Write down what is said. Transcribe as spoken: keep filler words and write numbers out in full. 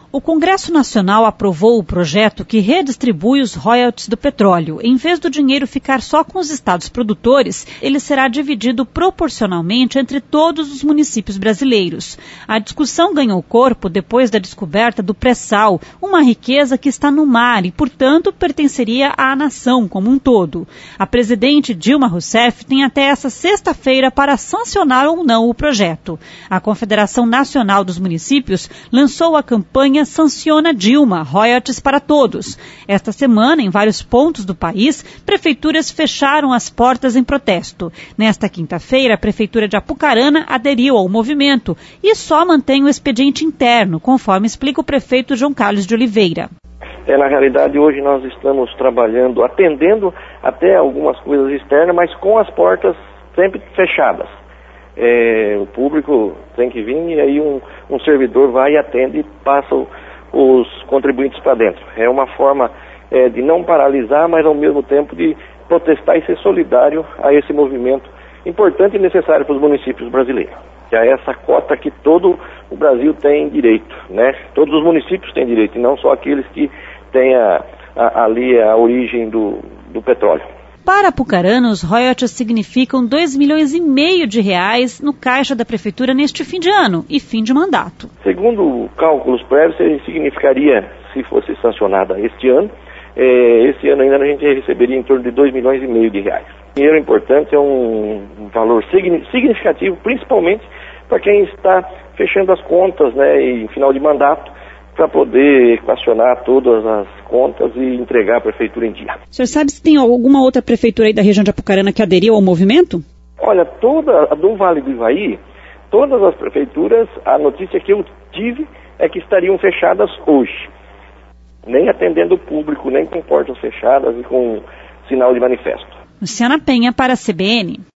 O Congresso Nacional aprovou o projeto que redistribui os royalties do petróleo. Em vez do dinheiro ficar só com os estados produtores, ele será dividido proporcionalmente entre todos os municípios brasileiros. A discussão ganhou corpo depois da descoberta do pré-sal, uma riqueza que está no mar e, portanto, pertenceria à nação como um todo. A presidente Dilma Rousseff tem até essa sexta-feira para sancionar ou não o projeto. A Confederação Nacional dos Municípios lançou a campanha Sanciona Dilma, royalties para todos. Esta semana, em vários pontos do país, prefeituras fecharam as portas em protesto. Nesta quinta-feira, a Prefeitura de Apucarana aderiu ao movimento e só mantém o expediente interno, conforme explica o prefeito João Carlos de Oliveira. É, na realidade, hoje nós estamos trabalhando, atendendo até algumas coisas externas, mas com as portas sempre fechadas. É, o público tem que vir e aí um, um servidor vai e atende e passa o, os contribuintes para dentro. É uma forma é, de não paralisar, mas ao mesmo tempo de protestar e ser solidário a esse movimento importante e necessário para os municípios brasileiros. Que é essa cota que todo o Brasil tem direito, né? Todos os municípios têm direito, e não só aqueles que têm a, a, ali a origem do, do petróleo. Para Apucarana, os royalties significam dois milhões e meio de reais no caixa da prefeitura neste fim de ano e fim de mandato. Segundo cálculos prévios, significaria, se fosse sancionada este ano, eh, esse ano ainda a gente receberia em torno de dois milhões e meio de reais. Dinheiro importante, é um valor significativo, principalmente para quem está fechando as contas, né, em final de mandato, para poder equacionar todas as contas e entregar a prefeitura em dia. O senhor sabe se tem alguma outra prefeitura aí da região de Apucarana que aderiu ao movimento? Olha, toda a do Vale do Ivaí, todas as prefeituras, a notícia que eu tive é que estariam fechadas hoje. Nem atendendo o público, nem com portas fechadas e com sinal de manifesto. Luciana Penha para a C B N.